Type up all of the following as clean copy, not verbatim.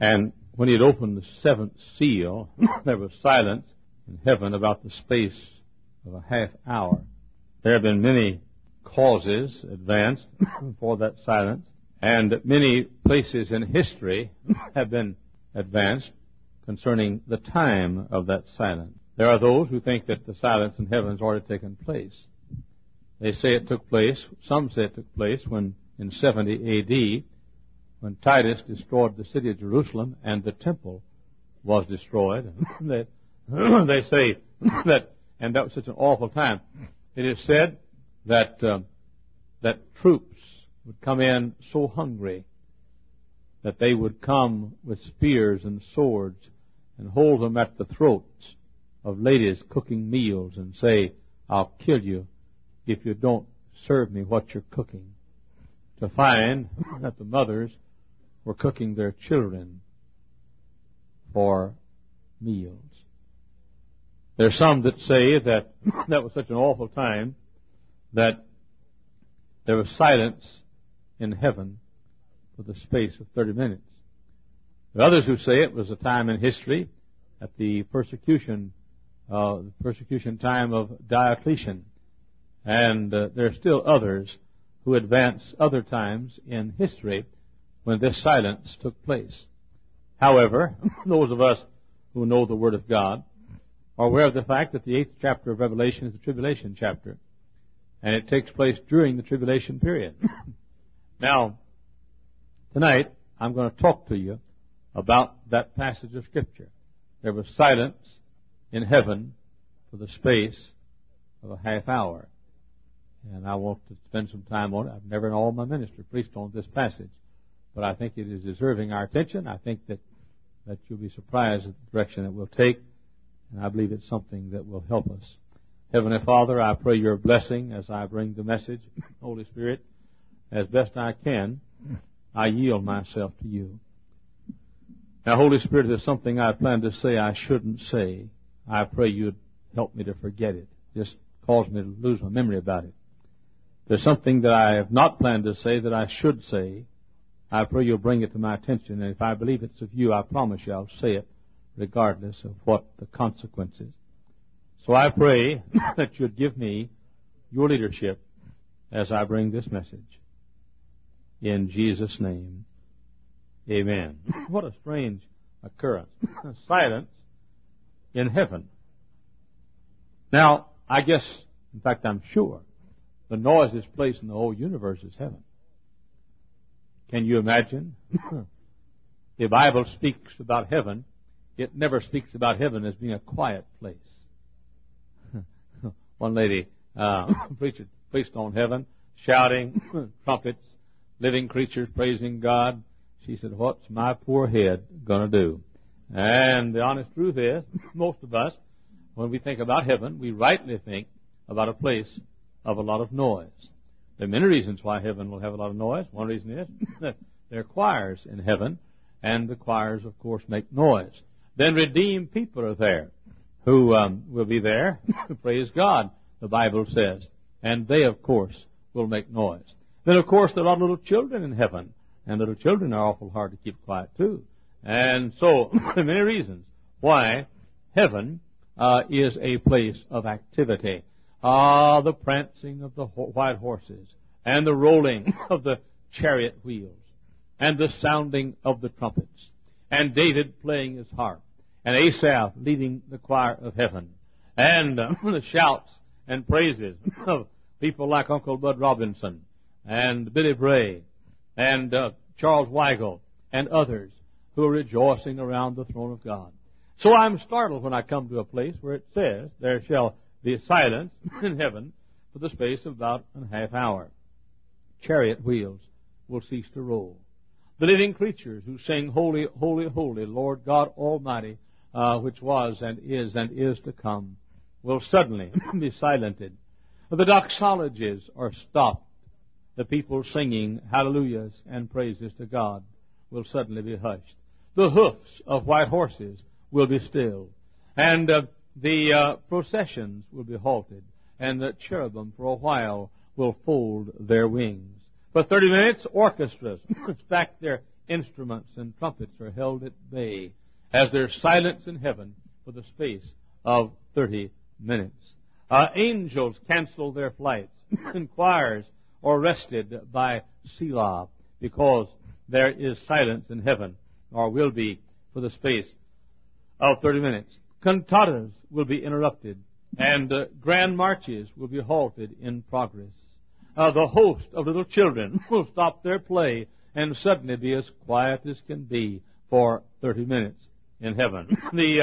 And when he had opened the seventh seal, there was silence in heaven about the space of a half hour. There have been many causes advanced for that silence, and many places in history have been advanced concerning the time of that silence. There are those who think that the silence in heaven has already taken place. They say it took place, some say it took place when in 70 A.D., when Titus destroyed the city of Jerusalem and the temple was destroyed. They say that, and that was such an awful time. It is said that that troops would come in so hungry that they would come with spears and swords and hold them at the throats of ladies cooking meals and say, "I'll kill you if you don't serve me what you're cooking," to find that the mothers were cooking their children for meals. There's some that say that that was such an awful time that there was silence in heaven for the space of 30 minutes. There are others who say it was a time in history at the persecution time of Diocletian. And there are still others who advance other times in history when this silence took place. However, those of us who know the Word of God are aware of the fact that the 8th chapter of Revelation is the tribulation chapter, and it takes place during the tribulation period. Now, tonight, I'm going to talk to you about that passage of Scripture. There was silence in heaven for the space of a half hour. And I want to spend some time on it. I've never in all my ministry preached on this passage, but I think it is deserving our attention. I think that you'll be surprised at the direction it will take, and I believe it's something that will help us. Heavenly Father, I pray your blessing as I bring the message. Holy Spirit, as best I can, I yield myself to you. Now, Holy Spirit, if there's something I plan to say I shouldn't say, I pray you'd help me to forget it. Just cause me to lose my memory about it. If there's something that I have not planned to say that I should say, I pray you'll bring it to my attention. And if I believe it's of you, I promise you I'll say it regardless of what the consequences. So I pray that you'd give me your leadership as I bring this message. In Jesus' name, amen. What a strange occurrence. Silence in heaven. Now, I guess, in fact, I'm sure, the noisiest place in the whole universe is heaven. Can you imagine? The Bible speaks about heaven. It never speaks about heaven as being a quiet place. One lady preached on heaven, shouting, trumpets, living creatures praising God. She said, "What's my poor head going to do?" And the honest truth is, most of us, when we think about heaven, we rightly think about a place of a lot of noise. There are many reasons why heaven will have a lot of noise. One reason is that there are choirs in heaven, and the choirs, of course, make noise. Then redeemed people are there who will be there to praise God, the Bible says. And they, of course, will make noise. Then, of course, there are a lot of little children in heaven, and little children are awful hard to keep quiet, too. And so, there are many reasons why heaven is a place of activity. The prancing of the white horses, and the rolling of the chariot wheels, and the sounding of the trumpets, and David playing his harp, and Asaph leading the choir of heaven, and the shouts and praises of people like Uncle Bud Robinson, and Billy Bray, and Charles Weigel, and others who are rejoicing around the throne of God. So I'm startled when I come to a place where it says, "There shall be silence in heaven for the space of about a half hour. Chariot wheels will cease to roll. The living creatures who sing, 'Holy, holy, holy, Lord God Almighty, which was and is to come,' will suddenly be silented. The doxologies are stopped. The people singing hallelujahs and praises to God will suddenly be hushed. The hoofs of white horses will be stilled, and the processions will be halted, and the cherubim for a while will fold their wings. For 30 minutes, orchestras stack their instruments and trumpets are held at bay as there's silence in heaven for the space of 30 minutes. Angels cancel their flights, and choirs are rested by Selah, because there is silence in heaven, or will be for the space of 30 minutes. Cantatas will be interrupted, and grand marches will be halted in progress. The host of little children will stop their play and suddenly be as quiet as can be for 30 minutes in heaven.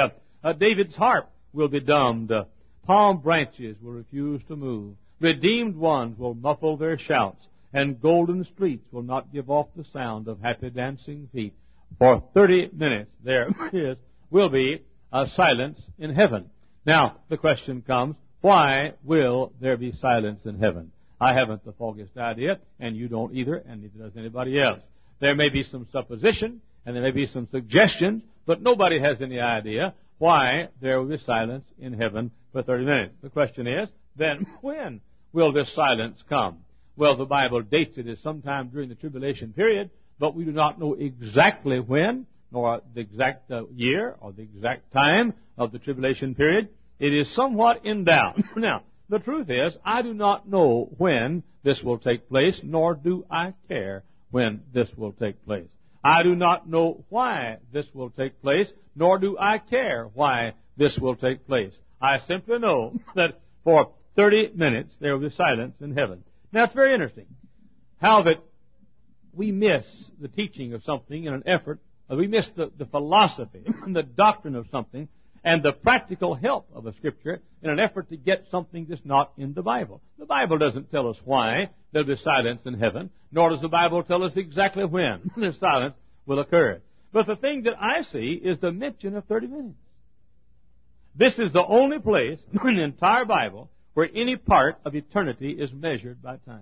David's harp will be dumbed. Palm branches will refuse to move. Redeemed ones will muffle their shouts, and golden streets will not give off the sound of happy dancing feet. For 30 minutes there will be a silence in heaven. Now, the question comes, why will there be silence in heaven? I haven't the foggiest idea, and you don't either, and neither does anybody else. There may be some supposition, and there may be some suggestions, but nobody has any idea why there will be silence in heaven for 30 minutes. The question is, then, when will this silence come? Well, the Bible dates it as sometime during the tribulation period, but we do not know exactly when, nor the exact year or the exact time of the tribulation period. It is somewhat in doubt. Now, the truth is, I do not know when this will take place, nor do I care when this will take place. I do not know why this will take place, nor do I care why this will take place. I simply know that for 30 minutes there will be silence in heaven. Now, it's very interesting how that we miss the teaching of something in an effort, we miss the philosophy and the doctrine of something and the practical help of a Scripture in an effort to get something that's not in the Bible. The Bible doesn't tell us why there'll be silence in heaven, nor does the Bible tell us exactly when the silence will occur. But the thing that I see is the mention of 30 minutes. This is the only place in the entire Bible where any part of eternity is measured by time.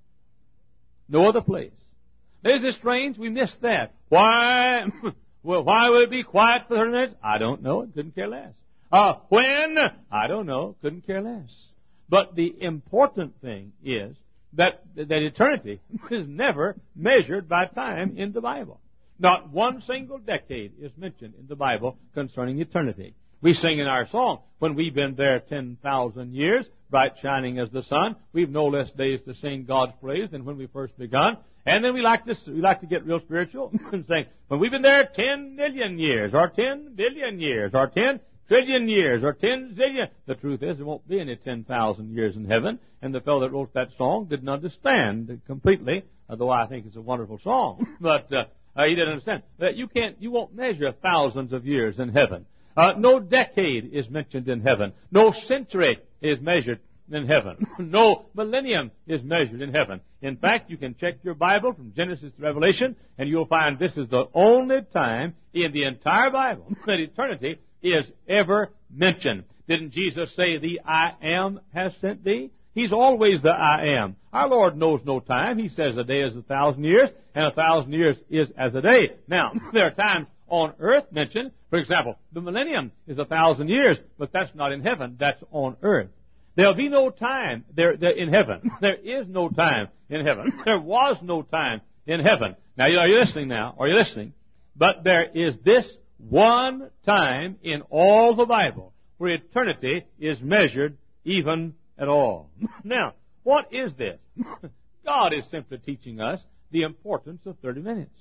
No other place. Isn't it strange? We missed that. Why? Well, why would it be quiet for 30 minutes? I don't know. Couldn't care less. When? I don't know. Couldn't care less. But the important thing is that eternity is never measured by time in the Bible. Not one single decade is mentioned in the Bible concerning eternity. We sing in our song, when we've been there 10,000 years, bright shining as the sun, we've no less days to sing God's praise than when we first begun. And then we like to get real spiritual and say, when we've been there 10 million years, or 10 billion years, or 10 trillion years, or 10 zillion. The truth is, there won't be any 10,000 years in heaven. And the fellow that wrote that song didn't understand completely, although I think it's a wonderful song. But he didn't understand that you won't measure thousands of years in heaven. No decade is mentioned in heaven. No century is measured in heaven. No millennium is measured in heaven. In fact, you can check your Bible from Genesis to Revelation, and you'll find this is the only time in the entire Bible that eternity is ever mentioned. Didn't Jesus say, "The I Am has sent thee"? He's always the I Am. Our Lord knows no time. He says a day is 1,000 years, and 1,000 years is as a day. Now, there are times on earth mentioned. For example, the millennium is 1,000 years, but that's not in heaven. That's on earth. There'll be no time there in heaven. There is no time in heaven. There was no time in heaven. Now, are you listening now? Are you listening? But there is this one time in all the Bible where eternity is measured even at all. Now, what is this? God is simply teaching us the importance of 30 minutes.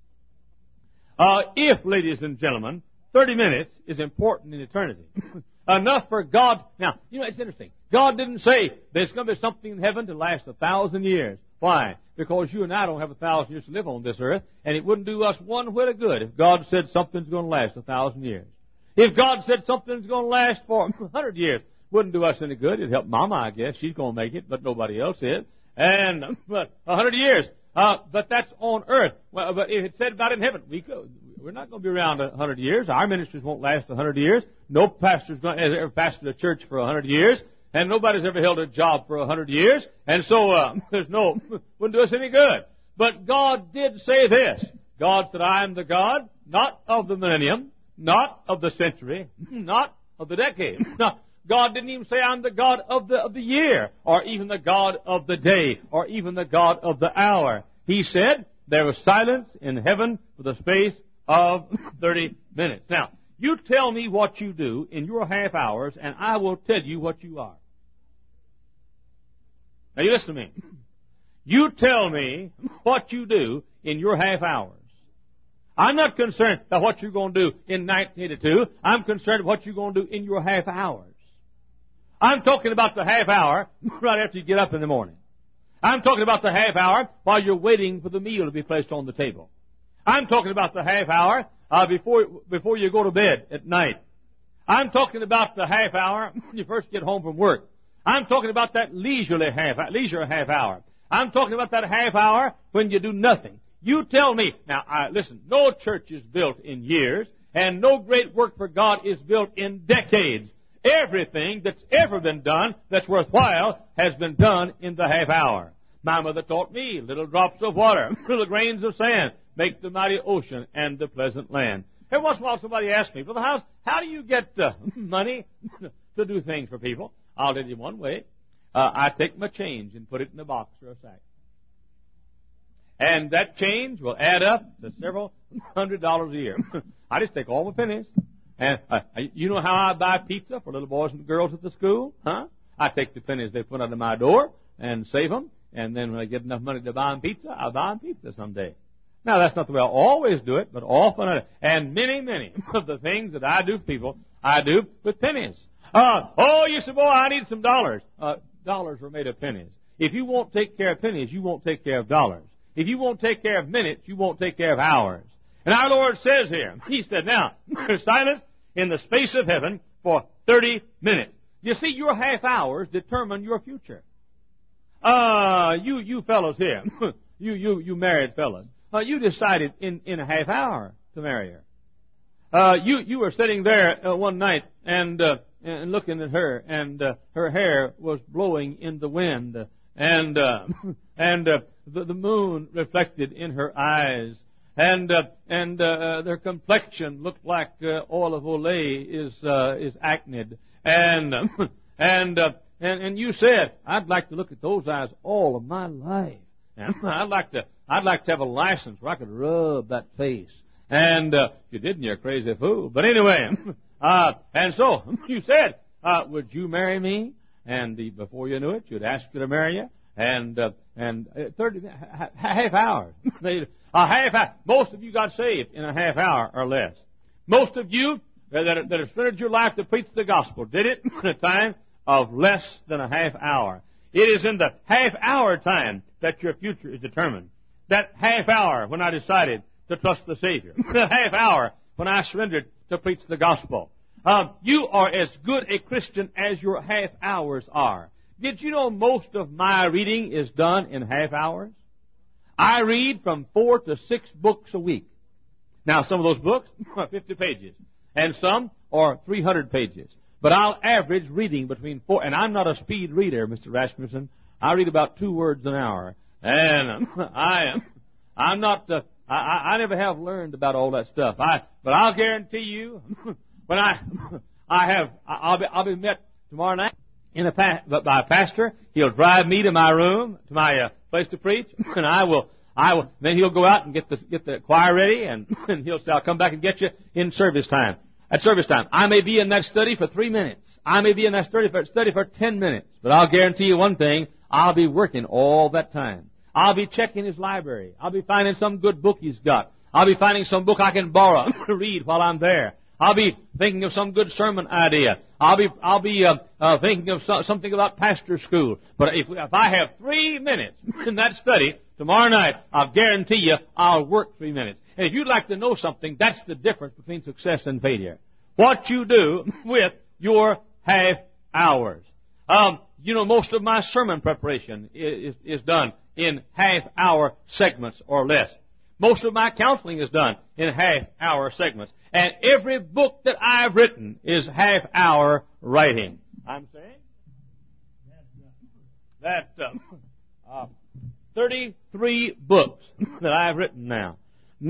If, ladies and gentlemen, 30 minutes is important in eternity, enough for God. Now, it's interesting. God didn't say there's going to be something in heaven to last 1,000 years. Why? Because you and I don't have 1,000 years to live on this earth, and it wouldn't do us one whit of good if God said something's going to last 1,000 years. If God said something's going to last for 100 years, wouldn't do us any good. It'd help Mama, I guess. She's going to make it, but nobody else is. But 100 years. But that's on earth. Well, but if it said about in heaven, we're not going to be around 100 years. Our ministries won't last 100 years. No pastor's has ever pastored a church for 100 years. And nobody's ever held a job for 100 years. And so, wouldn't do us any good. But God did say this. God said, I am the God, not of the millennium, not of the century, not of the decade. Now, God didn't even say, I'm the God of the year, or even the God of the day, or even the God of the hour. He said, there was silence in heaven for the space of 30 minutes. Now, you tell me what you do in your half hours, and I will tell you what you are. Now, you listen to me. You tell me what you do in your half hours. I'm not concerned about what you're going to do in 1982. I'm concerned about what you're going to do in your half hours. I'm talking about the half hour right after you get up in the morning. I'm talking about the half hour while you're waiting for the meal to be placed on the table. I'm talking about the half hour before you go to bed at night. I'm talking about the half hour when you first get home from work. I'm talking about that leisure half hour. I'm talking about that half hour when you do nothing. You tell me. Now, listen, no church is built in years, and no great work for God is built in decades. Everything that's ever been done that's worthwhile has been done in the half hour. My mother taught me, little drops of water, little grains of sand, make the mighty ocean and the pleasant land. Every once in a while somebody asks me, Brother House, how do you get money to do things for people? I'll tell you one way. I take my change and put it in a box or a sack. And that change will add up to several $100s a year. I just take all my pennies. And you know how I buy pizza for little boys and girls at the school? Huh? I take the pennies they put under my door and save them. And then when I get enough money to buy them pizza, I'll buy them pizza someday. Now, that's not the way I always do it, but often I do. And many of the things that I do for people, I do with pennies. You say, boy, I need some dollars. Dollars are made of pennies. If you won't take care of pennies, you won't take care of dollars. If you won't take care of minutes, you won't take care of hours. And our Lord says here, He said, now, there's silence in the space of heaven for 30 minutes. You see, your half hours determine your future. You fellows here, you married fellas, you decided in a half hour to marry her. You were sitting there one night and looking at her, and her hair was blowing in the wind, and the moon reflected in her eyes, and their complexion looked like olive olay is acned, and you said, I'd like to look at those eyes all of my life. And I'd like to have a license where I could rub that face. And if you didn't, you're a crazy fool. But anyway, and so you said, would you marry me? And before you knew it, you'd ask you to marry you. And 30 half hours. A half hour. Most of you got saved in a half hour or less. Most of you that have spent your life to preach the gospel did it in a time of less than a half hour. It is in the half hour time that your future is determined. That half hour when I decided to trust the Savior. The half hour when I surrendered to preach the gospel. You are as good a Christian as your half hours are. Did you know most of my reading is done in half hours? I read from 4 to 6 books a week. Now, some of those books are 50 pages, and some are 300 pages. But I'll average reading between 4, and I'm not a speed reader, Mr. Rasmussen. I read about 2 words an hour, and I'm not. I never have learned about all that stuff. But I'll guarantee you, when I'll be met tomorrow night by a pastor. He'll drive me to my room, to my place to preach, and I will. Then he'll go out and get the choir ready, and he'll say, "I'll come back and get you in service time." At service time, I may be in that study for 3 minutes. I may be in that study for 10 minutes. But I'll guarantee you one thing, I'll be working all that time. I'll be checking his library. I'll be finding some good book he's got. I'll be finding some book I can borrow to read while I'm there. I'll be thinking of some good sermon idea. I'll be thinking of something about pastor school. But if I have 3 minutes in that study tomorrow night, I'll guarantee you I'll work 3 minutes. And if you'd like to know something, that's the difference between success and failure. What you do with your half hours. Most of my sermon preparation is done in half-hour segments or less. Most of my counseling is done in half-hour segments. And every book that I've written is half-hour writing. I'm saying that 33 books that I've written now.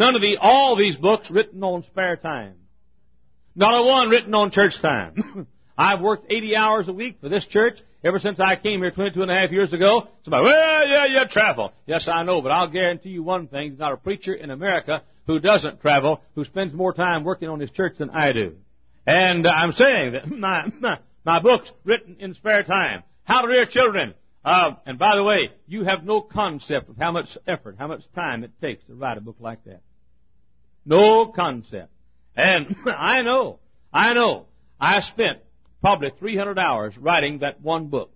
All these books written on spare time. Not a one written on church time. I've worked 80 hours a week for this church ever since I came here 22 and a half years ago. Somebody, well, yeah, you travel. Yes, I know, but I'll guarantee you one thing. There's not a preacher in America who doesn't travel, who spends more time working on his church than I do. And I'm saying that my book's written in spare time. How to Rear Children. And by the way, you have no concept of how much effort, how much time it takes to write a book like that. No concept. And I know. I spent probably 300 hours writing that one book.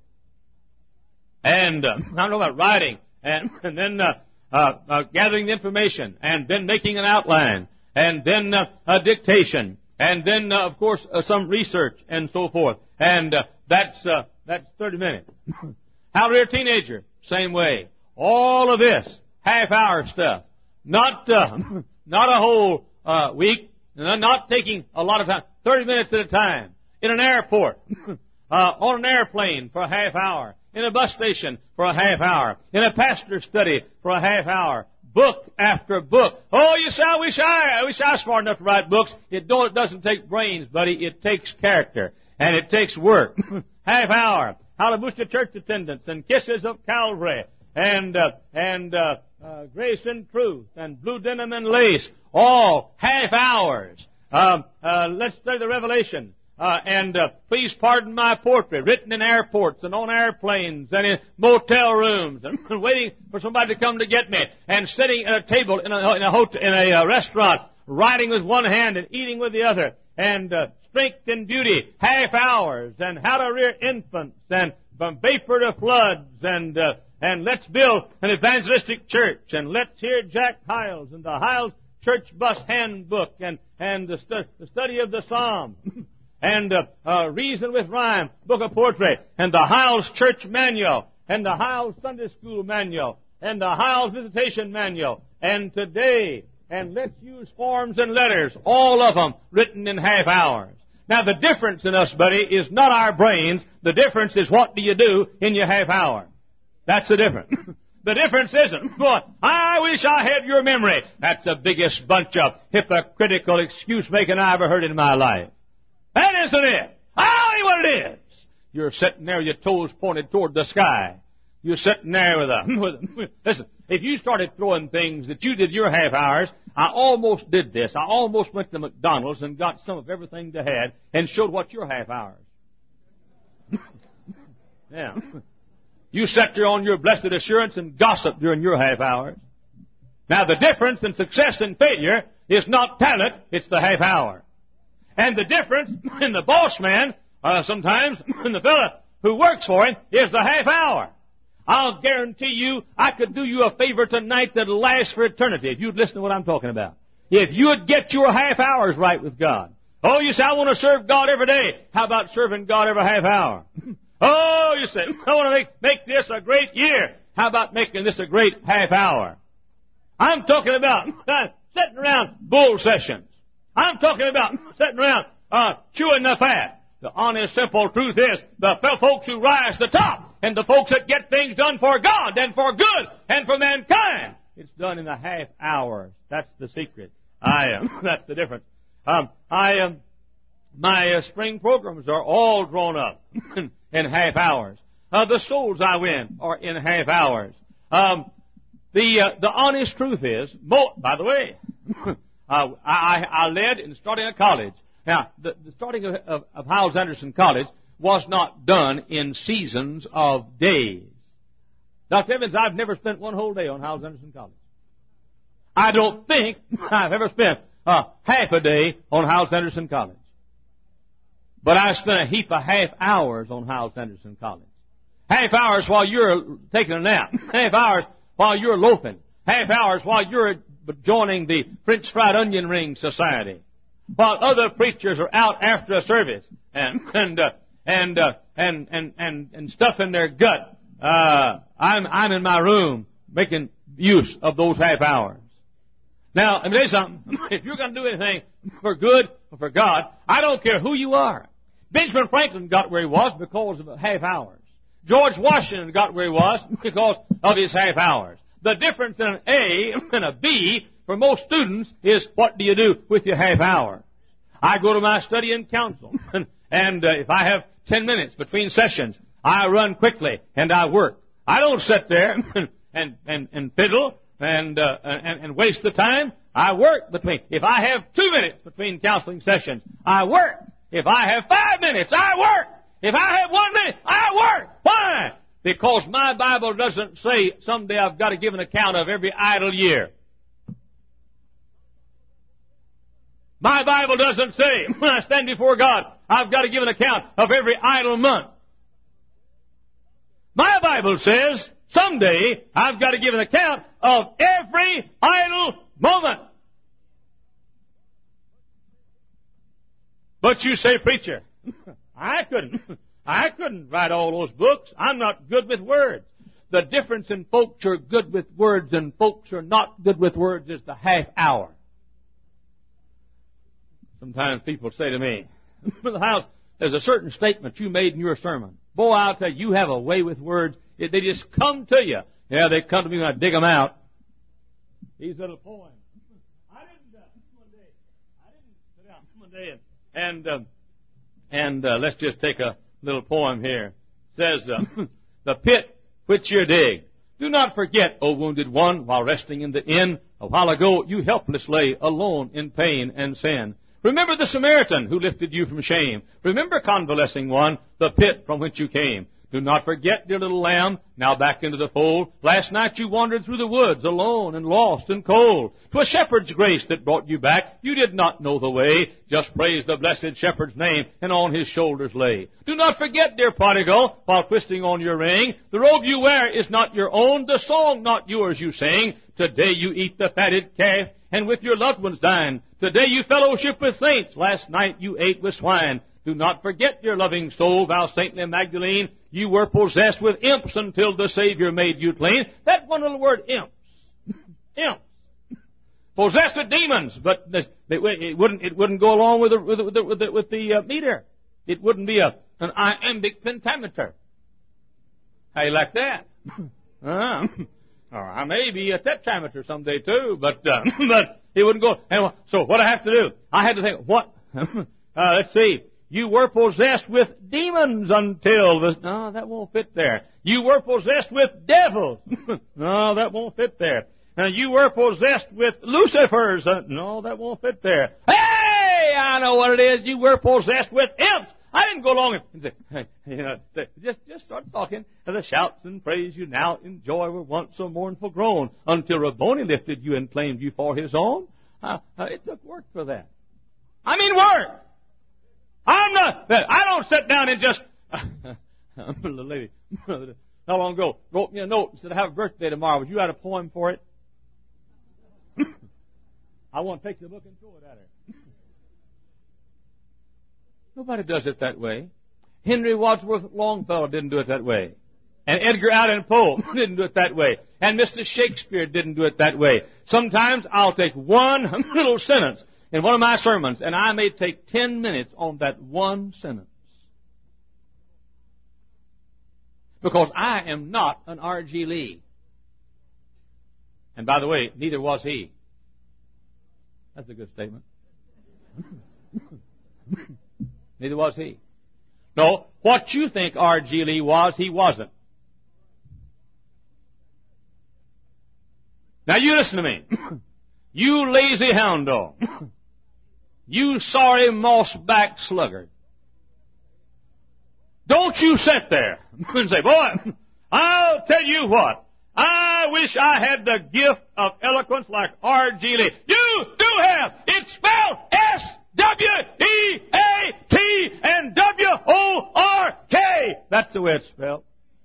And I don't know about writing, and then gathering the information, and then making an outline, and then a dictation, and then, of course, some research, and so forth. And that's 30 minutes. How to Rear a Teenager, same way. All of this, half-hour stuff. Not a whole week, not taking a lot of time, 30 minutes at a time. In an airport, on an airplane for a half hour, in a bus station for a half hour, in a pastor's study for a half hour, book after book. Oh, you say, I wish I was smart enough to write books. It doesn't take brains, buddy. It takes character, and it takes work. Half hour. How to Boost Your Church Attendance, and Kisses of Calvary, and Grace and Truth, and Blue Denim and Lace. All half hours. Let's study the Revelation. Please pardon my portrait, written in airports and on airplanes and in motel rooms, and waiting for somebody to come to get me, and sitting at a table in a restaurant, writing with one hand and eating with the other, and Strength and Beauty, half hours, and How to Rear Infants, and From Vapor to Floods, and Let's Build an Evangelistic Church, and Let's Hear Jack Hyles, and the Hyles Church Bus Handbook, and the study of the Psalms. And Reason with Rhyme, Book of Portrait, and the Hyles Church Manual, and the Hyles Sunday School Manual, and the Hyles Visitation Manual, and Today, and Let's Use Forms and Letters, all of them written in half hours. Now, the difference in us, buddy, is not our brains. The difference is what do you do in your half hour. That's the difference. The difference isn't, boy, I wish I had your memory. That's the biggest bunch of hypocritical excuse-making I ever heard in my life. That isn't it. I'll tell you what it is. You're sitting there with your toes pointed toward the sky. You're sitting there listen, if you started throwing things that you did your half hours, I almost did this. I almost went to McDonald's and got some of everything they had and showed what your half hours. Yeah. You sat there on your blessed assurance and gossiped during your half hours. Now, the difference in success and failure is not talent, it's the half hour. And the difference in the boss man, sometimes, and the fella who works for him, is the half hour. I'll guarantee you, I could do you a favor tonight that'll last for eternity if you'd listen to what I'm talking about. If you would get your half hours right with God. Oh, you say, I want to serve God every day. How about serving God every half hour? Oh, you say, I want to make this a great year. How about making this a great half hour? I'm talking about sitting around bull sessions. I'm talking about sitting around chewing the fat. The honest, simple truth is the folks who rise to the top and the folks that get things done for God and for good and for mankind, it's done in a half hour. That's the secret. That's the difference. My spring programs are all drawn up in half hours. The souls I win are in half hours. The honest truth is, by the way, I led in starting a college. Now, the starting of Hyles Anderson College was not done in seasons of days. Dr. Evans, I've never spent one whole day on Hyles Anderson College. I don't think I've ever spent half a day on Hyles Anderson College. But I spent a heap of half hours on Hyles Anderson College. Half hours while you're taking a nap. Half hours while you're loafing. Half hours while you're joining the French Fried Onion Ring Society. While other preachers are out after a service and stuffing their gut. I'm in my room making use of those half hours. Now, let me tell you something. If you're going to do anything for good or for God, I don't care who you are. Benjamin Franklin got where he was because of half hours. George Washington got where he was because of his half hours. The difference in an A and a B for most students is what do you do with your half hour? I go to my study and counsel, And if I have 10 minutes between sessions, I run quickly and I work. I don't sit there and fiddle and waste the time. I work between. If I have 2 minutes between counseling sessions, I work. If I have 5 minutes, I work. If I have 1 minute, I work. Why? Because my Bible doesn't say someday I've got to give an account of every idle year. My Bible doesn't say when I stand before God, I've got to give an account of every idle month. My Bible says someday I've got to give an account of every idle moment. But you say, preacher, I couldn't write all those books. I'm not good with words. The difference in folks who are good with words and folks who are not good with words is the half hour. Sometimes people say to me, Brother House, there's a certain statement you made in your sermon. Boy, I'll tell you, you have a way with words. They just come to you. Yeah, they come to me when I dig them out. These little poems. I didn't sit down one day and let's just take a little poem here. It says, the pit which you dig. Do not forget, O wounded one, while resting in the inn, a while ago you helpless lay alone in pain and sin. Remember the Samaritan who lifted you from shame. Remember, convalescing one, the pit from which you came. Do not forget, dear little lamb, now back into the fold. Last night you wandered through the woods alone and lost and cold. 'Twas shepherd's grace that brought you back. You did not know the way. Just praise the blessed shepherd's name and on his shoulders lay. Do not forget, dear prodigal, while twisting on your ring, the robe you wear is not your own, the song not yours you sing. Today you eat the fatted calf and with your loved ones dine. Today you fellowship with saints. Last night you ate with swine. Do not forget, your loving soul, thou saintly Magdalene, you were possessed with imps until the Savior made you clean. That one little word, imps. Imps. Possessed with demons, but it wouldn't go along with the meter. It wouldn't be an iambic pentameter. How you like that? Or I may be a tetrameter someday too, but it wouldn't go. Anyway, so what I have to do? I had to think, what? Let's see. You were possessed with demons until the... No, that won't fit there. You were possessed with devils. No, that won't fit there. You were possessed with Lucifers. No, that won't fit there. Hey, I know what it is. You were possessed with imps. I didn't go along and say, just start talking. And the shouts and praise you now in joy were once so mournful groan until Rabboni lifted you and claimed you for his own. It took work for that. I mean work. I don't sit down and just, the lady, not long ago, wrote me a note and said, I have a birthday tomorrow. Would you write a poem for it? I want to take the book and throw it at her. Nobody does it that way. Henry Wadsworth Longfellow didn't do it that way. And Edgar Allan Poe didn't do it that way. And Mr. Shakespeare didn't do it that way. Sometimes I'll take one little sentence in one of my sermons, and I may take 10 minutes on that one sentence. Because I am not an R.G. Lee. And by the way, neither was he. That's a good statement. Neither was he. No, what you think R.G. Lee was, he wasn't. Now you listen to me. You lazy hound dog. You sorry moss-back sluggard. Don't you sit there and say, boy, I'll tell you what. I wish I had the gift of eloquence like R.G. Lee. You do have. It's spelled S-W-E-A-T and W-O-R-K. That's the way it's spelled.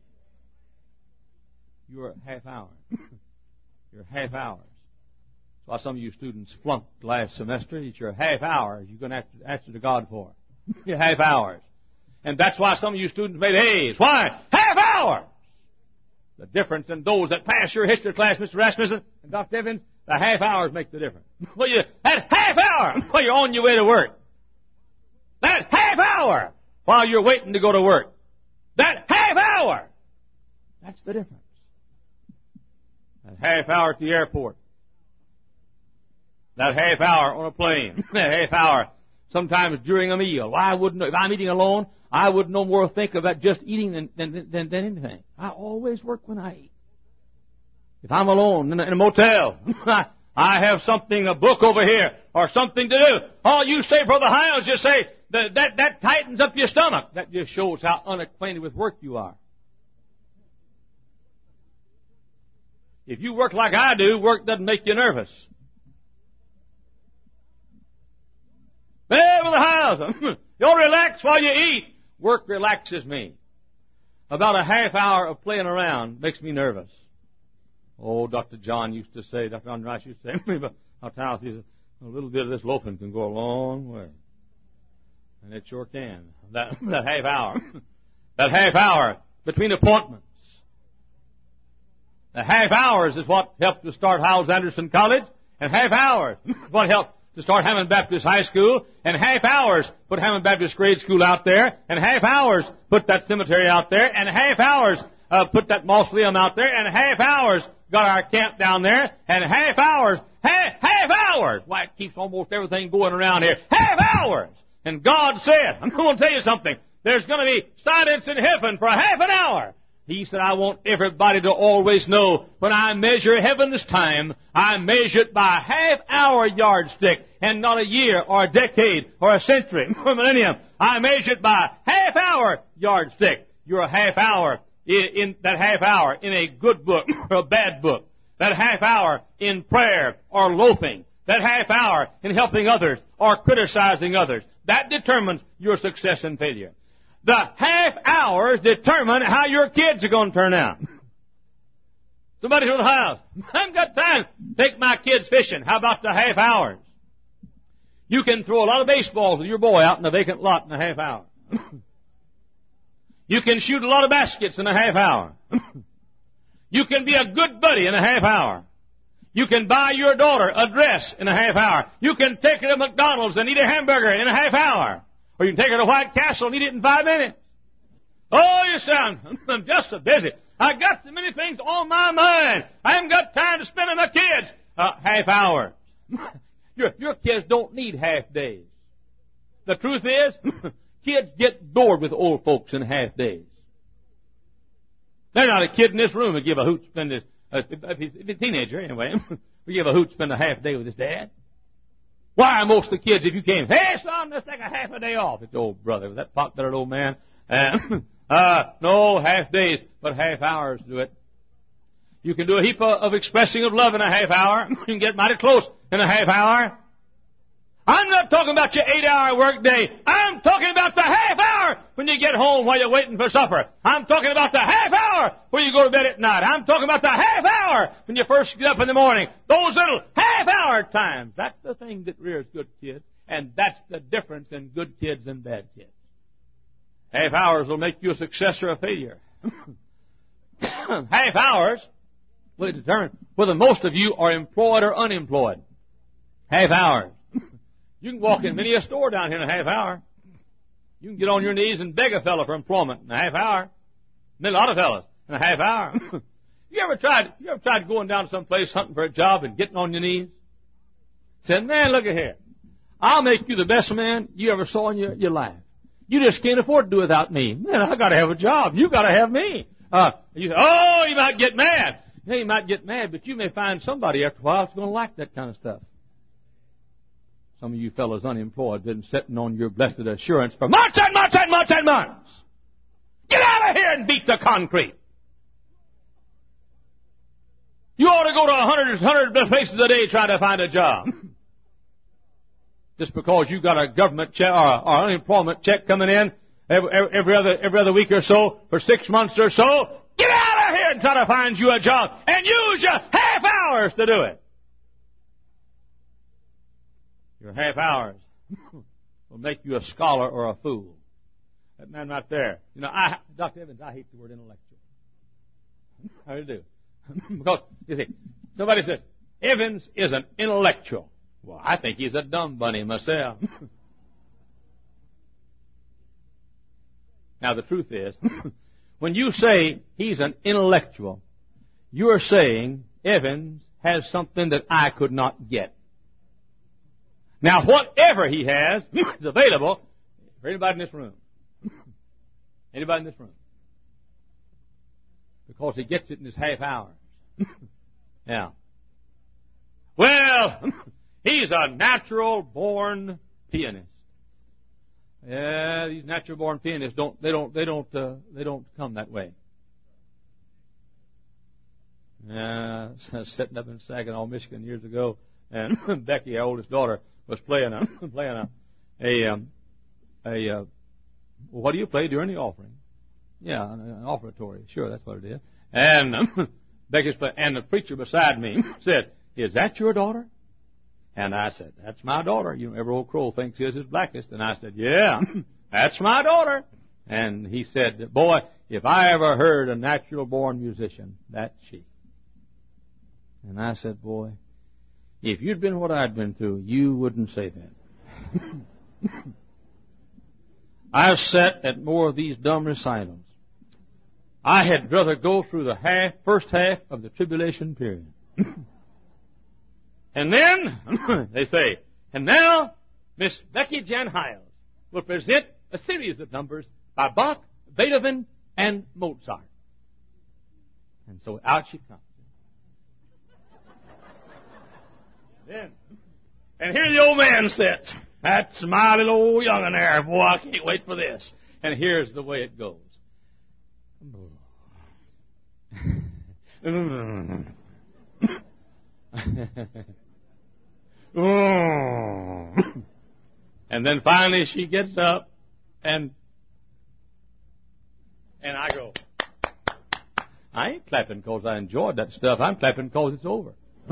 You're a half hour. You're half hours. That's why some of you students flunked last semester. It's your half hours you're going to have to answer to God for. Your half hours. And that's why some of you students made A's. Why? Half hours! The difference in those that pass your history class, Mr. Rasmussen and Dr. Evans, the half hours make the difference. Well, that half hour while you're on your way to work. That half hour while you're waiting to go to work. That half hour. That's the difference. That half hour at the airport. That half hour on a plane. That half hour sometimes during a meal. If I'm eating alone, I would no more think about just eating than anything. I always work when I eat. If I'm alone in a motel, I have something, a book over here, or something to do. All you say, Brother Hiles, just say, that tightens up your stomach. That just shows how unacquainted with work you are. If you work like I do, work doesn't make you nervous. Hey, Brother Hiles, you'll relax while you eat. Work relaxes me. About a half hour of playing around makes me nervous. Oh, Dr. John Rice used to say about times he said, a little bit of this loafing can go a long way. And it sure can. That half hour. That half hour between appointments. The half hours is what helped to start Howells Anderson College, and half hours what helped to start Hammond Baptist High School, and half hours put Hammond Baptist Grade School out there, and half hours put that cemetery out there, and half hours put that mausoleum out there, and half hours got our camp down there, and half hours. Why, it keeps almost everything going around here. Half hours! And God said, I'm going to tell you something, there's going to be silence in heaven for a half an hour. He said, I want everybody to always know when I measure heaven's time, I measure it by a half-hour yardstick and not a year or a decade or a century or a millennium. I measure it by a half-hour yardstick. You're a half hour in that half hour in a good book or a bad book. That half hour in prayer or loafing. That half hour in helping others or criticizing others. That determines your success and failure. The half hours determine how your kids are going to turn out. Somebody to the house. I haven't got time to take my kids fishing. How about the half hours? You can throw a lot of baseballs with your boy out in a vacant lot in a half hour. You can shoot a lot of baskets in a half hour. You can be a good buddy in a half hour. You can buy your daughter a dress in a half hour. You can take her to McDonald's and eat a hamburger in a half hour. Or you can take her to White Castle and eat it in 5 minutes. Oh, you sound, I'm just so busy. I got so many things on my mind. I haven't got time to spend on the kids. Half hour. Your kids don't need half days. The truth is, kids get bored with old folks in half days. There's not a kid in this room who give a hoot to spend his, if he's a teenager anyway, we give a hoot to spend a half day with his dad. Why, most of the kids, if you came, hey, son, let's take a half a day off. It's old brother, that pot-bellied old man. No, half days, but half hours do it. You can do a heap of expressing of love in a half hour. You can get mighty close in a half hour. I'm not talking about your 8-hour work day. I'm talking about the half hour when you get home while you're waiting for supper. I'm talking about the half hour when you go to bed at night. I'm talking about the half hour when you first get up in the morning. Those little half-hour times. That's the thing that rears good kids. And that's the difference in good kids and bad kids. Half hours will make you a success or a failure. Half hours will determine whether most of you are employed or unemployed. Half hours. You can walk in many a store down here in a half hour. You can get on your knees and beg a fellow for employment in a half hour. And a lot of fellows in a half hour. You ever tried going down to some place hunting for a job and getting on your knees? Said, man, look at here. I'll make you the best man you ever saw in your life. You just can't afford to do without me. Man, I got to have a job. You got to have me. You might get mad. Yeah, you might get mad, but you may find somebody after a while that's going to like that kind of stuff. Some of you fellows unemployed been sitting on your blessed assurance for months and months and months and months. Get out of here and beat the concrete. You ought to go to 100 places a day trying to find a job. Just because you got a government check or unemployment check coming in every other week or so for 6 months or so, get out of here and try to find you a job and use your half hours to do it. Your half hours will make you a scholar or a fool. That man right there. You know, Dr. Evans, I hate the word intellectual. I do. Because, you see, somebody says, Evans is an intellectual. Well, I think he's a dumb bunny myself. Now, the truth is, when you say he's an intellectual, you're saying Evans has something that I could not get. Now, whatever he has is available for anybody in this room. Anybody in this room. Because he gets it in his half hours. Yeah. Well, he's a natural-born pianist. Yeah, these natural-born pianists don't come that way. I was sitting up in Saginaw, Michigan years ago, and Becky, our oldest daughter, was playing what do you play during the offering? Yeah, an offertory. Sure, that's what it is. And Becky's playing, and the preacher beside me said, "Is that your daughter?" And I said, "That's my daughter. You know, every old crow thinks his is blackest." And I said, "Yeah, that's my daughter." And he said, "Boy, if I ever heard a natural-born musician, that's she." And I said, "Boy, if you'd been what I'd been through, you wouldn't say that." I've sat at more of these dumb recitals. I had rather go through the first half of the tribulation period. And then, they say, and now, Miss Becky Jan Hiles will present a series of numbers by Bach, Beethoven, and Mozart. And so out she comes. And here the old man sits. That's my little old young'un there. Boy, I can't wait for this. And here's the way it goes. And then finally she gets up and I go, I ain't clapping because I enjoyed that stuff. I'm clapping because it's over.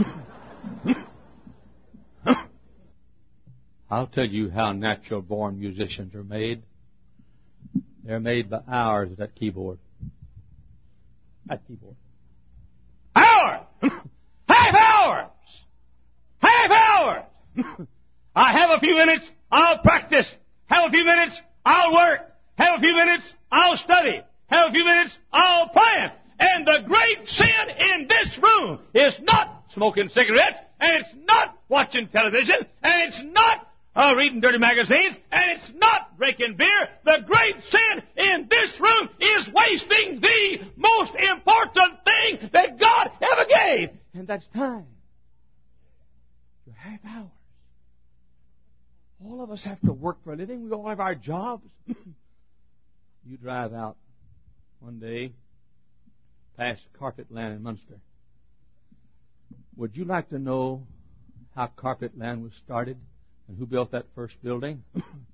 I'll tell you how natural-born musicians are made. They're made by hours at that keyboard. That keyboard. Hour! Half hours! Half hours! I have a few minutes, I'll practice. Have a few minutes, I'll work. Have a few minutes, I'll study. Have a few minutes, I'll plan. And the great sin in this room is not smoking cigarettes, and it's not watching television, and it's not reading dirty magazines, and it's not drinking beer. The great sin in this room is wasting the most important thing that God ever gave, and that's time. Your half hours. All of us have to work for a living. We all have our jobs. You drive out one day past Carpet Land in Munster. Would you like to know how Carpet Land was started and who built that first building?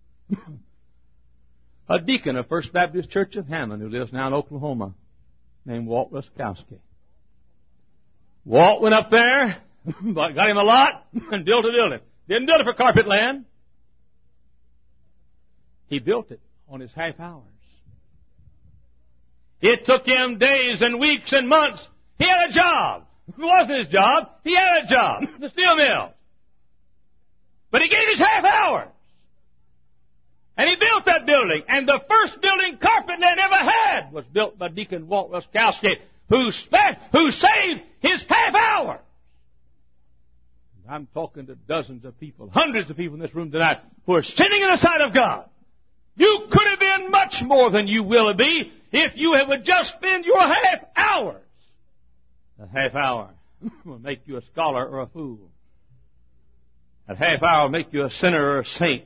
A deacon of First Baptist Church of Hammond who lives now in Oklahoma named Walt Ruskowski. Walt went up there, got him a lot, and built a building. Didn't build it for Carpet Land. He built it on his half hours. It took him days and weeks and months. He had a job. It wasn't his job. He had a job. The steel mill. But he gave his half hours. And he built that building. And the first building Carpet Land ever had was built by Deacon Walt Ruskowski, who saved his half hour. I'm talking to dozens of people, hundreds of people in this room tonight who are sinning in the sight of God. You could have been much more than you will be if you would just spend your half hours. A half hour will make you a scholar or a fool. That half hour will make you a sinner or a saint.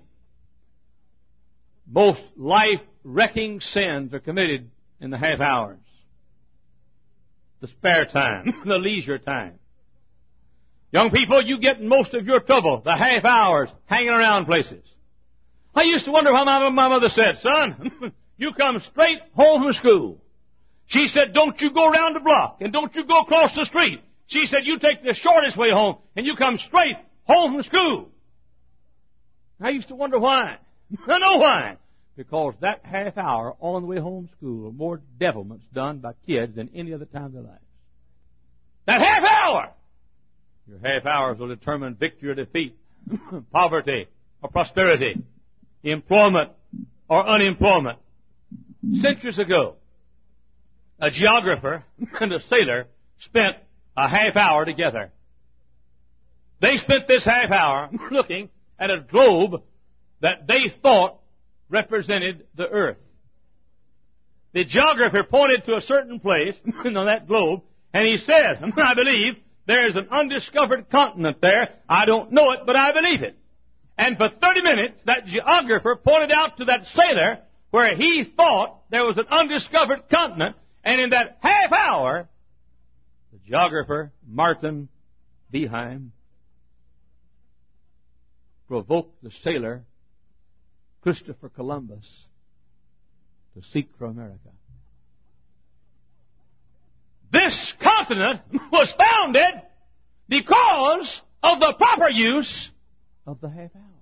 Most life-wrecking sins are committed in the half hours. The spare time, the leisure time. Young people, you get in most of your trouble, the half hours, hanging around places. I used to wonder why my mother said, "Son, you come straight home from school." She said, "Don't you go around the block, and don't you go across the street." She said, "You take the shortest way home, and you come straight home from school." I used to wonder why. I know why. Because that half hour on the way home from school, more devilments done by kids than any other time in their lives. That half hour! Your half hours will determine victory or defeat, poverty or prosperity, employment or unemployment. Centuries ago, a geographer and a sailor spent a half hour together. They spent this half hour looking at a globe that they thought represented the earth. The geographer pointed to a certain place on that globe, and he said, I believe there's an undiscovered continent there. I don't know it, but I believe it. And for 30 minutes, that geographer pointed out to that sailor where he thought there was an undiscovered continent, and in that half hour, the geographer, Martin Beheim, provoked the sailor, Christopher Columbus, to seek for America. This continent was founded because of the proper use of the half hour.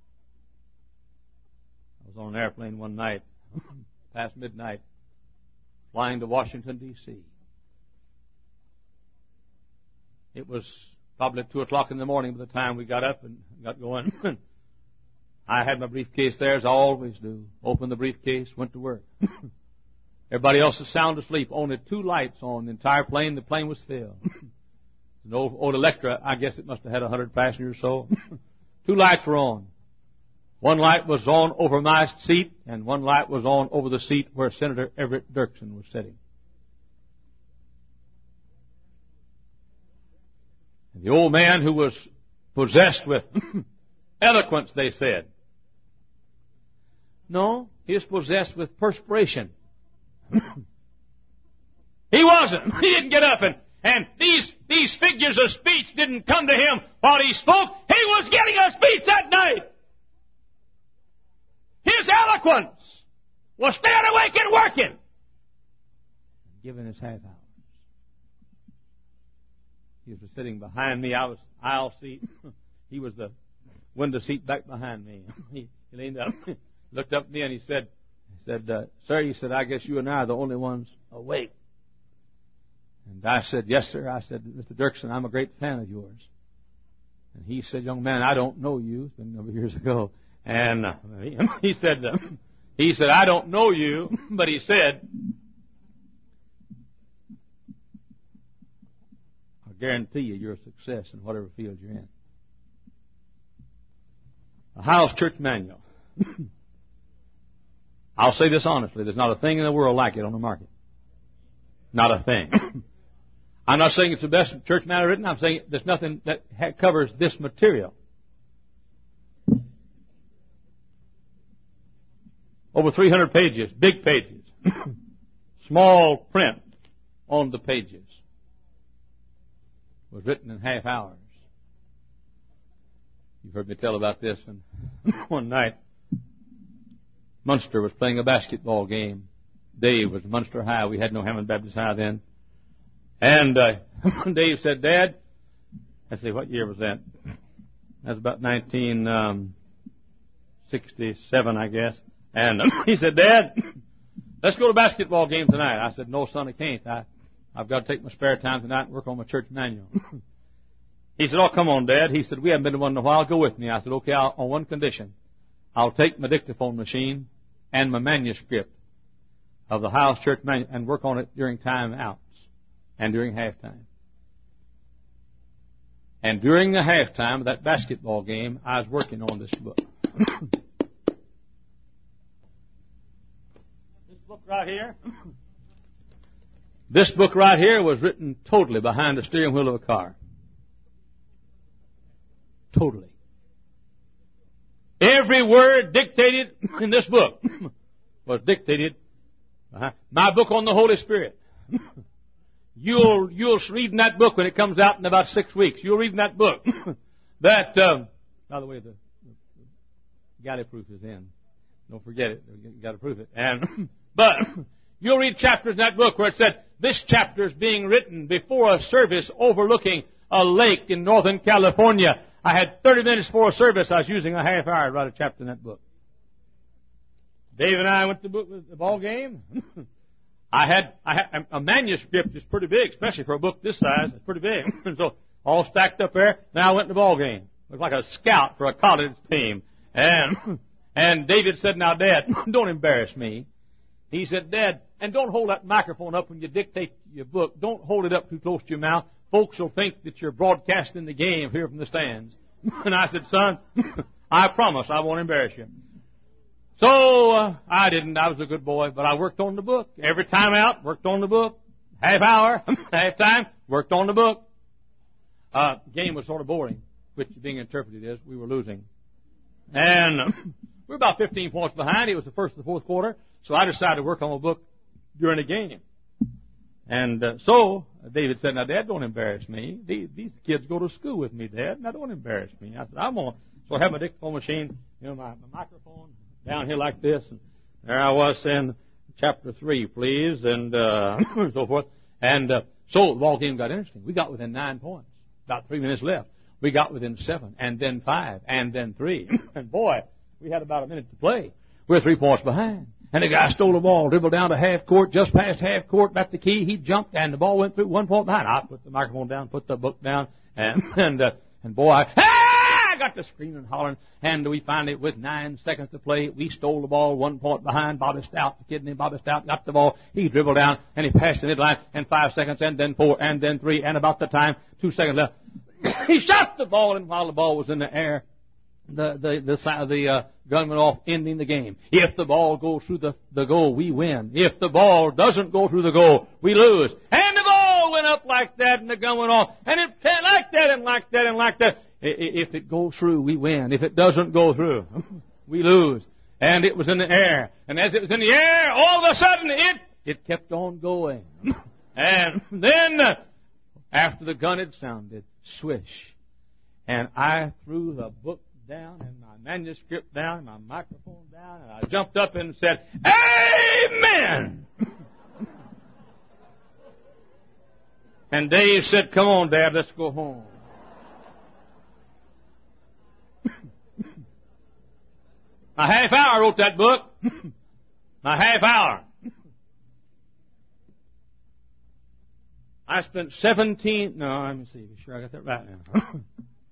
I was on an airplane one night, past midnight, flying to Washington, D.C. It was probably 2 o'clock in the morning by the time we got up and got going. I had my briefcase there, as I always do. Opened the briefcase, went to work. Everybody else was sound asleep. Only 2 lights on the entire plane. The plane was filled. An old Electra, I guess it must have had 100 passengers or so. 2 lights were on. One light was on over my seat, and one light was on over the seat where Senator Everett Dirksen was sitting. And the old man, who was possessed with eloquence, they said. No, he was possessed with perspiration. He wasn't. He didn't get up, and these figures of speech didn't come to him while he spoke. He was getting a speech that night. His eloquence was staying awake and working. Given his half hours. He was sitting behind me. I was aisle seat. He was the window seat back behind me. He leaned up, looked up at me, and he said, sir, he said, I guess you and I are the only ones awake. And I said, yes, sir. I said, Mr. Dirksen, I'm a great fan of yours. And he said, young man, I don't know you. It's been a number of years ago. And he said, I don't know you, but he said, I guarantee you you're a success in whatever field you're in. A Hyles Church Manual. I'll say this honestly, there's not a thing in the world like it on the market. Not a thing. I'm not saying it's the best church manual written. I'm saying there's nothing that covers this material. Over 300 pages, big pages. Small print on the pages. Was written in half hours. You've heard me tell about this. And one night, Munster was playing a basketball game. Dave was Munster High. We had no Hammond Baptist High then. And Dave said, Dad, let's see, what year was that? That was about 1967, I guess. And he said, Dad, let's go to a basketball game tonight. I said, no, son, I can't. I've got to take my spare time tonight and work on my church manual. He said, oh, come on, Dad. He said, we haven't been to one in a while. Go with me. I said, okay, on one condition. I'll take my dictaphone machine and my manuscript of the Hyles Church manual and work on it during time outs and during halftime. And during the halftime of that basketball game, I was working on this book. Book right here. This book right here was written totally behind the steering wheel of a car. Totally. Every word dictated in this book was dictated behind. My book on the Holy Spirit. You'll read in that book when it comes out in about 6 weeks. You'll read in that book that, by the way, the galley proof is in. Don't forget it. You've got to prove it. But you'll read chapters in that book where it said, this chapter is being written before a service overlooking a lake in Northern California. I had 30 minutes before a service. I was using a half hour to write a chapter in that book. Dave and I went to the ball game. I had a manuscript is pretty big, especially for a book this size. It's pretty big. So all stacked up there. Then I went to the ball game. Looked like a scout for a college team. And David said, now, Dad, don't embarrass me. He said, Dad, and don't hold that microphone up when you dictate your book. Don't hold it up too close to your mouth. Folks will think that you're broadcasting the game here from the stands. And I said, son, I promise I won't embarrass you. So, I didn't. I was a good boy, but I worked on the book. Every time out, worked on the book. Half hour, half time, worked on the book. Game was sort of boring, which being interpreted is we were losing. And we were about 15 points behind. It was the first of the fourth quarter, so I decided to work on my book during the game. And so David said, "Now, Dad, don't embarrass me. These kids go to school with me, Dad. Now, don't embarrass me." I said, "I'm on." So I have my dictaphone machine, my microphone down here like this, and there I was saying, "Chapter 3, please," and so forth. And so the ball game got interesting. We got within 9 points. About 3 minutes left. We got within 7, and then 5, and then 3. And boy, we had about a minute to play. We're 3 points behind. And the guy stole the ball, dribbled down to half court, just past half court, back the key. He jumped, and the ball went through 1 point behind. I put the microphone down, put the book down, and boy, I got to screaming and hollering. And we finally, with 9 seconds to play, we stole the ball 1 point behind. Bobby Stout, the kid named Bobby Stout, got the ball. He dribbled down, and he passed the midline, and 5 seconds, and then 4, and then 3, and about the time, 2 seconds left. He shot the ball, and while the ball was in the air, the gun went off, ending the game. If the ball goes through the goal, we win. If the ball doesn't go through the goal, we lose. And the ball went up like that, and the gun went off, and it like that, and like that, and like that. If it goes through, we win. If it doesn't go through, we lose. And it was in the air. And as it was in the air, all of a sudden, it kept on going. And then, after the gun had sounded, swish. And I threw the book down and my manuscript down and my microphone down, and I jumped up and said, "Amen!" And Dave said, "Come on, Dad, let's go home." A half hour I wrote that book. A half hour. I spent 17, no, let me see, be sure I got that right now.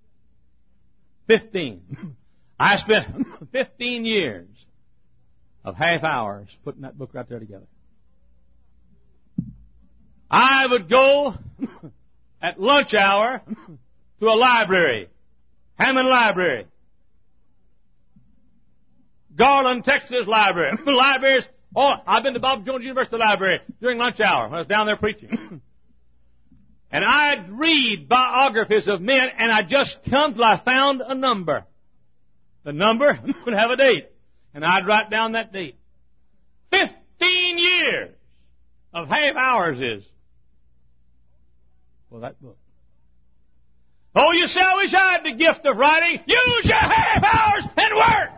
15. I spent 15 years of half hours putting that book right there together. I would go at lunch hour to a library, Hammond Library, Garland, Texas Library. Libraries. Oh, I've been to Bob Jones University Library during lunch hour when I was down there preaching. And I'd read biographies of men, and I just come till I found a number. The number would have a date, and I'd write down that date. 15 years of half hours is for that book. Oh, you say, I wish I had the gift of writing. Use your half hours and work.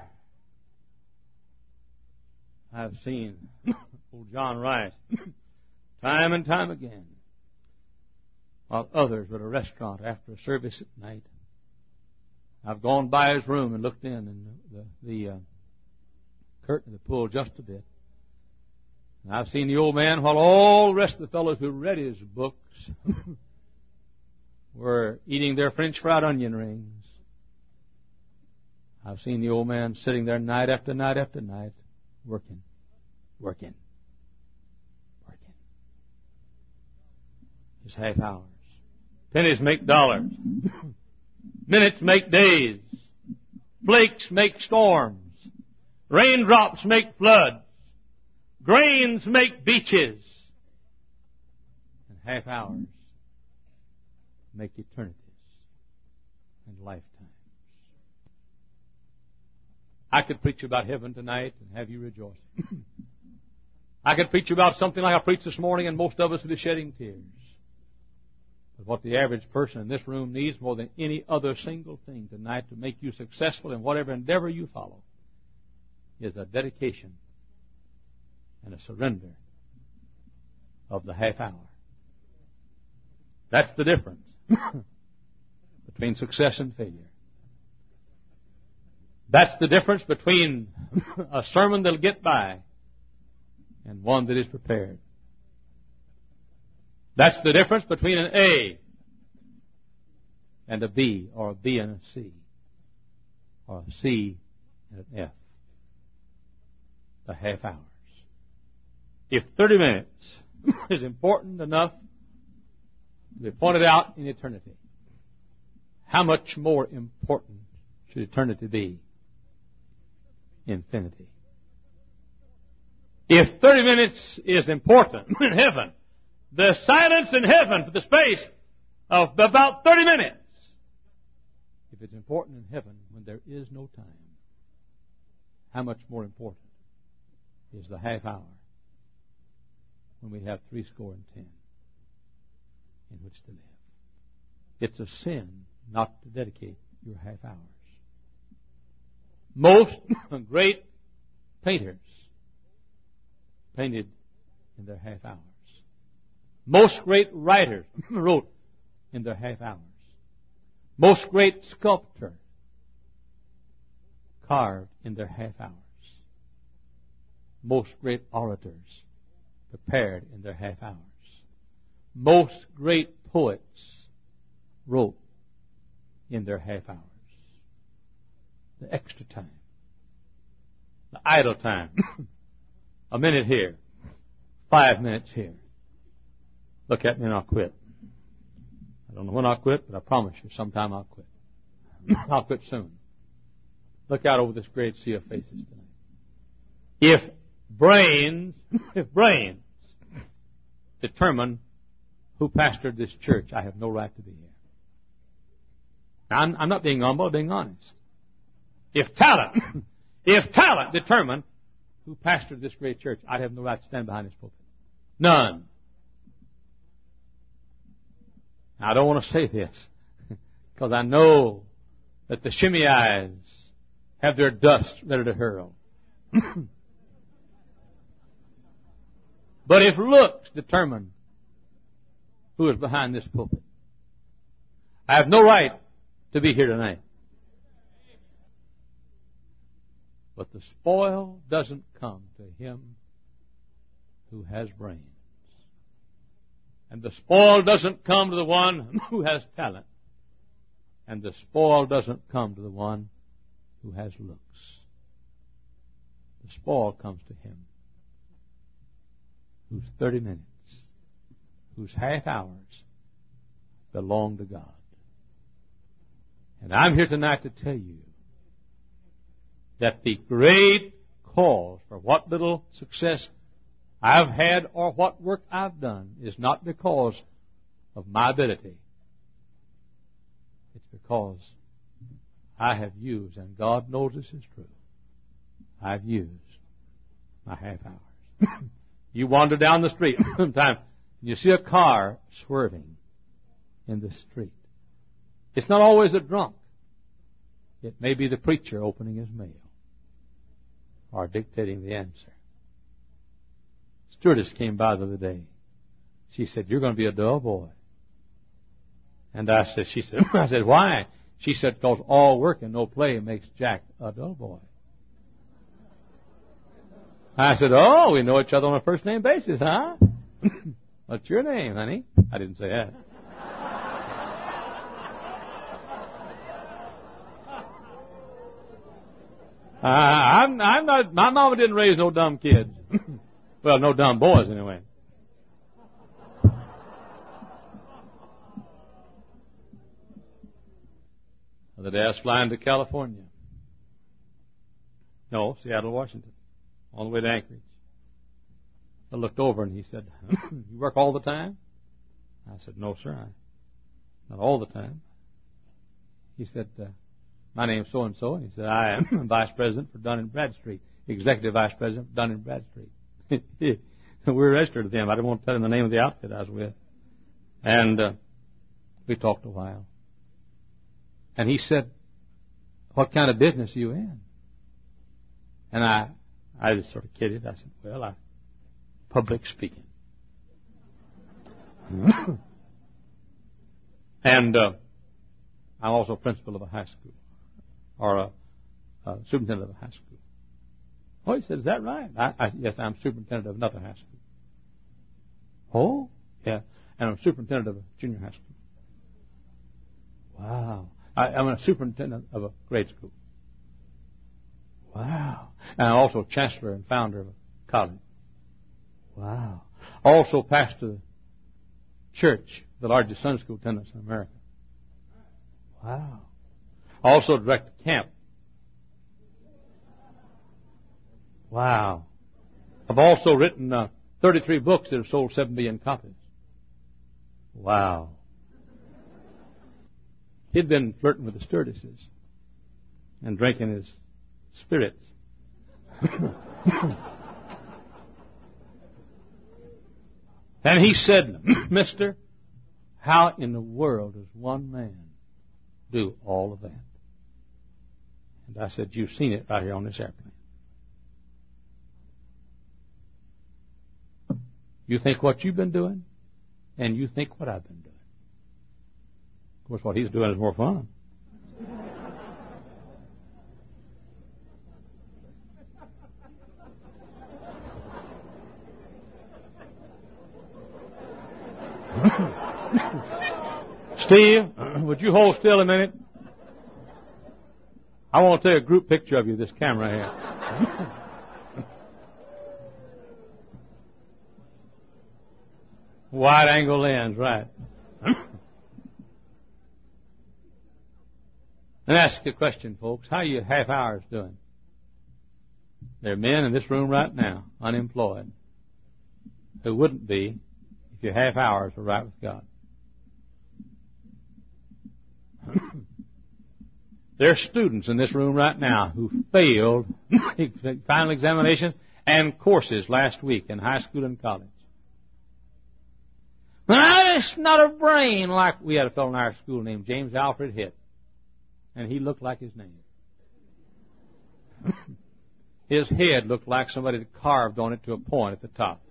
I've seen old John Rice time and time again, while others were at a restaurant after a service at night. I've gone by his room and looked in, and the curtain had pulled just a bit. And I've seen the old man, while all the rest of the fellows who read his books were eating their French fried onion rings. I've seen the old man sitting there night after night after night, working. His half hours. Pennies make dollars. Minutes make days. Flakes make storms. Raindrops make floods. Grains make beaches. And half hours make eternities and lifetimes. I could preach about heaven tonight and have you rejoice. I could preach about something like I preached this morning, and most of us would be shedding tears. But what the average person in this room needs more than any other single thing tonight to make you successful in whatever endeavor you follow is a dedication and a surrender of the half hour. That's the difference between success and failure. That's the difference between a sermon that'll get by and one that is prepared. That's the difference between an A and a B, or a B and a C, or a C and an F. The half hours. If 30 minutes is important enough to be pointed out in eternity, how much more important should eternity be infinity. If 30 minutes is important in heaven, the silence in heaven for the space of about 30 minutes. If it's important in heaven when there is no time, how much more important is the half hour when we have 70 in which to live? It's a sin not to dedicate your half hours. Most great painters painted in their half hours. Most great writers wrote in their half hours. Most great sculptors carved in their half hours. Most great orators prepared in their half hours. Most great poets wrote in their half hours. The extra time. The idle time. A minute here. 5 minutes here. Look at me and I'll quit. I don't know when I'll quit, but I promise you sometime I'll quit. I'll quit soon. Look out over this great sea of faces tonight. If brains determine who pastored this church, I have no right to be here. Now, I'm not being humble, I'm being honest. If talent determined who pastored this great church, I'd have no right to stand behind this pulpit. None. Now, I don't want to say this because I know that the Shimei's have their dust ready to hurl. But if looks determine who is behind this pulpit, I have no right to be here tonight. But the spoil doesn't come to him who has brains. And the spoil doesn't come to the one who has talent. And the spoil doesn't come to the one who has looks. The spoil comes to him whose 30 minutes, whose half hours belong to God. And I'm here tonight to tell you that the great cause for what little success I've had or what work I've done is not because of my ability. It's because I have used, and God knows this is true, I've used my half hours. You wander down the street sometime and you see a car swerving in the street. It's not always a drunk. It may be the preacher opening his mail or dictating the answer. Stewardess came by the other day. She said, "You're going to be a dull boy." And I said, "Why?" She said, "Because all work and no play makes Jack a dull boy." I said, "Oh, we know each other on a first name basis, huh?" "What's your name, honey?" I didn't say that. I'm not, my mama didn't raise no dumb kids. Well, no dumb boys anyway. The other day I was flying to California. No, Seattle, Washington. On the way to Anchorage. I looked over and he said, "You work all the time?" I said, "No, sir, not all the time." He said, "My name's so-and-so." And he said, "I am Vice President for Dun & Bradstreet, Executive Vice President for Dun & Bradstreet." We were registered with them. I didn't want to tell him the name of the outfit I was with. And we talked a while. And he said, "What kind of business are you in?" And I just sort of kidded. I said, "Well, public speaking." And I'm also principal of a high school, or a superintendent of a high school. Oh, he said, "Is that right?" Yes, I'm superintendent of another high school. Oh, yeah. And I'm superintendent of a junior high school. Wow. I'm a superintendent of a grade school. Wow. And I'm also chancellor and founder of a college. Wow. Also pastor the church, the largest Sunday school attendance in America. Wow. Also direct a camp. Wow. I've also written 33 books that have sold 7 million copies. Wow. He'd been flirting with the stewardesses and drinking his spirits. And he said, Mister, how in the world does one man do all of that? And I said, you've seen it right here on this airplane. You think what you've been doing, and you think what I've been doing. Of course, what he's doing is more fun. Steve, would you hold still a minute? I want to take a group picture of you, this camera here. Wide angle lens, right. And ask a question, folks. How are you half hours doing? There are men in this room right now, unemployed, who wouldn't be if your half hours were right with God. There are students in this room right now who failed final examinations and courses last week in high school and college. Well, it's not a brain like we had a fellow in our school named James Alfred Hitt, and he looked like his name. His head looked like somebody had carved on it to a point at the top.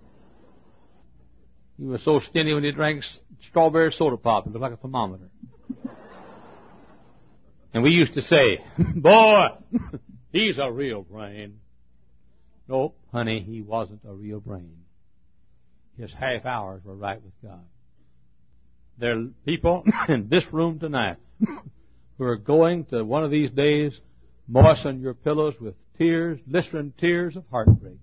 He was so skinny when he drank strawberry soda pop, it looked like a thermometer. And we used to say, boy, he's a real brain. Nope, honey, he wasn't a real brain. His half hours were right with God. There are people in this room tonight who are going to one of these days moisten your pillows with tears, blistering tears of heartbreak,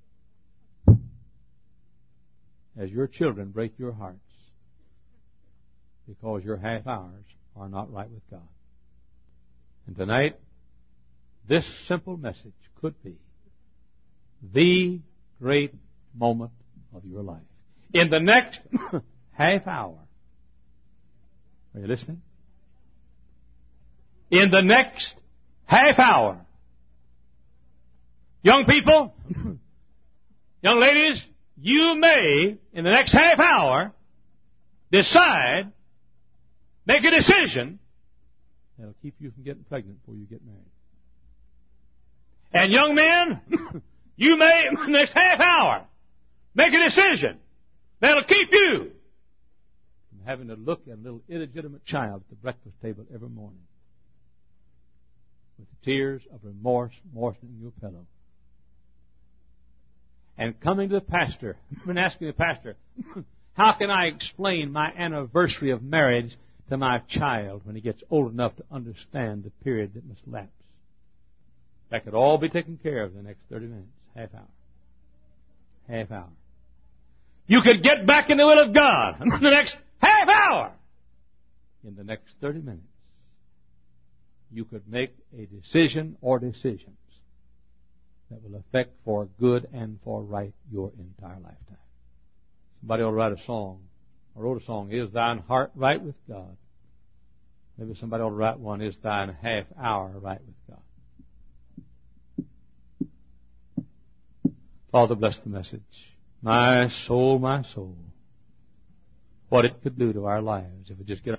as your children break your hearts because your half hours are not right with God. And tonight, this simple message could be the great moment of your life. In the next half hour, are you listening? In the next half hour, young people, young ladies, you may, in the next half hour, decide, make a decision that'll keep you from getting pregnant before you get married. And young men, you may, in the next half hour, make a decision that'll keep you from having to look at a little illegitimate child at the breakfast table every morning with tears of remorse moistening your pillow. And coming to the pastor and asking the pastor, how can I explain my anniversary of marriage to my child when he gets old enough to understand the period that must lapse? That could all be taken care of in the next 30 minutes, half hour. Half hour. You could get back in the will of God in the next half hour. In the next 30 minutes, you could make a decision or decisions that will affect for good and for right your entire lifetime. Somebody ought to write a song. I wrote a song, Is Thine Heart Right with God? Maybe somebody ought to write one, Is Thine Half Hour Right with God? Father, bless the message. My soul, what it could do to our lives if we just get